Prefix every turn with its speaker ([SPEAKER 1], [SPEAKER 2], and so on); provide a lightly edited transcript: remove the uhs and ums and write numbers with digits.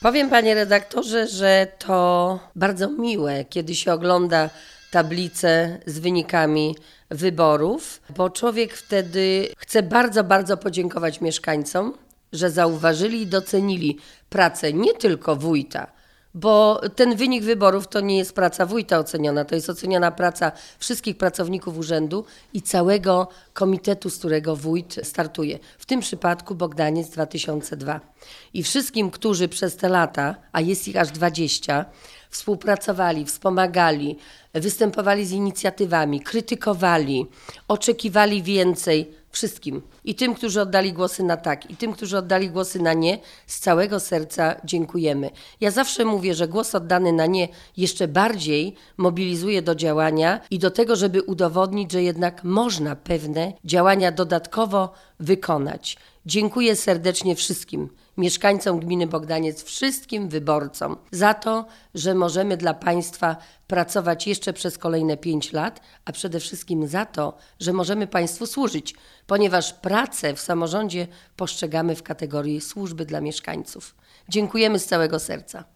[SPEAKER 1] Powiem, panie redaktorze, że to bardzo miłe, kiedy się ogląda tablicę z wynikami wyborów, bo człowiek wtedy chce bardzo, bardzo podziękować mieszkańcom, że zauważyli i docenili pracę nie tylko wójta, bo ten wynik wyborów to nie jest praca wójta oceniona, to jest oceniona praca wszystkich pracowników urzędu i całego komitetu, z którego wójt startuje. W tym przypadku Bogdaniec 2002. I wszystkim, którzy przez te lata, a jest ich aż 20, współpracowali, wspomagali, występowali z inicjatywami, krytykowali, oczekiwali więcej, wszystkim. I tym, którzy oddali głosy na tak, i tym, którzy oddali głosy na nie, z całego serca dziękujemy. Ja zawsze mówię, że głos oddany na nie jeszcze bardziej mobilizuje do działania i do tego, żeby udowodnić, że jednak można pewne działania dodatkowo wykonać. Dziękuję serdecznie wszystkim mieszkańcom gminy Bogdaniec, wszystkim wyborcom za to, że możemy dla Państwa pracować jeszcze przez kolejne 5 lat, a przede wszystkim za to, że możemy Państwu służyć, ponieważ pracę w samorządzie postrzegamy w kategorii służby dla mieszkańców. Dziękujemy z całego serca.